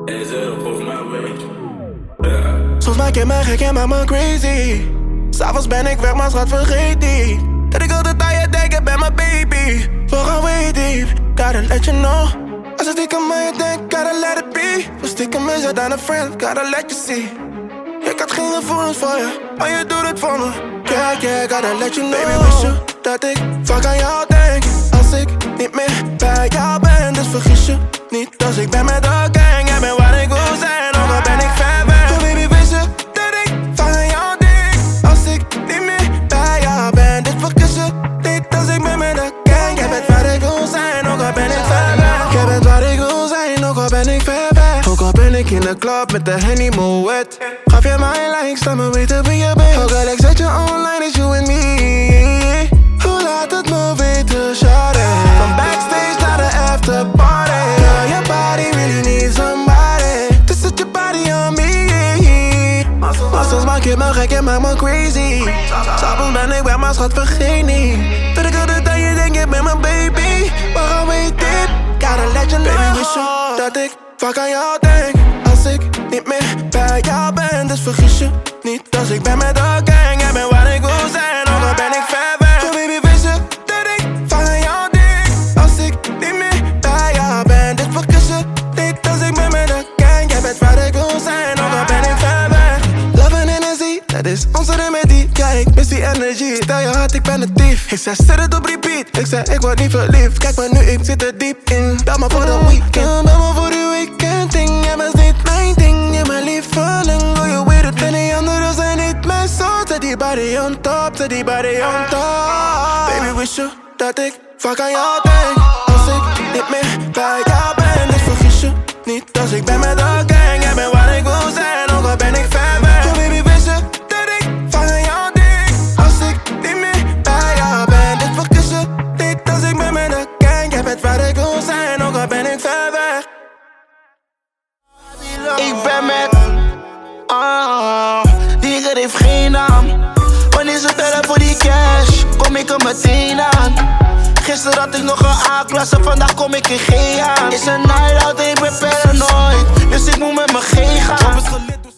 Soms maak je me gek en maak me crazy. S'avonds ben ik weg, maar schat vergeet niet dat ik altijd aan je denk, ik ben mijn baby. We gaan way deep, gotta let you know. Als ik stiekem aan je denk, gotta let it be. We stiekem is het aan een friend, gotta let you see. Ik had geen gevoelens voor je, maar je doet het voor me. Yeah, gotta let you know. Baby, wist je dat ik vaak aan jou denk als ik niet meer bij jou ben? Dus vergis je niet als ik ben met de gang. Jij bent waar ik wil zijn, ook al ben ik ver weg. Oh baby, wist je dat ik vaak aan jou denk als ik niet meer bij jou ben? Dus vergis je niet als ik ben met de gang. Jij bent waar ik wil zijn, ook al ben ik ver weg. Jij bent waar ik wil zijn, ook al ben ik ver weg. Ook al ben ik in de club met de Henny Moet. Gaf je mijn likes, laat me weten wie je bent. Ook al ik zet je online, is you and me. Hoe laat het me weten, shawty? Van backstage naar de afterparty. Girl, your body really needs somebody to set your body on me. Maar soms maak je me gek en maak me crazy. S'avonds ben ik weg, maar schat vergeet niet dat ik altijd aan je denk, je bent mijn baby. Waarom weet dit? Gotta let you know. Baby, wist je dat ik vaak aan jou denk als ik niet meer bij jou ben? Dus vergis je niet als ik ben met de gang. Jij bent waar ik wil zijn, ook al ben ik ver weg. Oh baby, wist je dat ik vaak aan jou denk als ik niet meer bij jou ben? Dus vergis je niet als ik ben met de gang. Jij bent waar ik wil zijn, ook al ben ik ver weg. Love and energy, dat is onze remedie. Ja, ik mis die energy, stel je hart, ik ben het dief. Ik zei, zet het op repeat. Ik zei, ik word niet verliefd. Kijk maar nu, ik zit er diep in. Bel me voor de weekend, bel me voor de weekend ding. Jij bent niet mijn ding, je mijn lieveling. Oh, je weet het, ben die anderen zijn niet mijn soul. Zet die body on top, zet die body on top. Baby, wist je dat ik vaak aan jou denk als ik niet meer bij jou ben? Dus vergis je niet als ik ben met de gang. Jij bent waar ik wil zijn, ook al ben ik ver weg. Oh baby, wist je dat ik vaak aan jou denk als ik niet meer bij jou ben? Dus vergis je niet als ik ben met de gang. Jij bent waar ik wil zijn, ook al ben ik ver weg. Ik ben met die heeft geen naam. Wanneer ze bellen voor die cash, kom ik er meteen aan. Gisteren had ik nog een A-klasse, vandaag kom ik in G aan. Is een night out, ik ben paranoid, dus ik moet met mijn G gaan.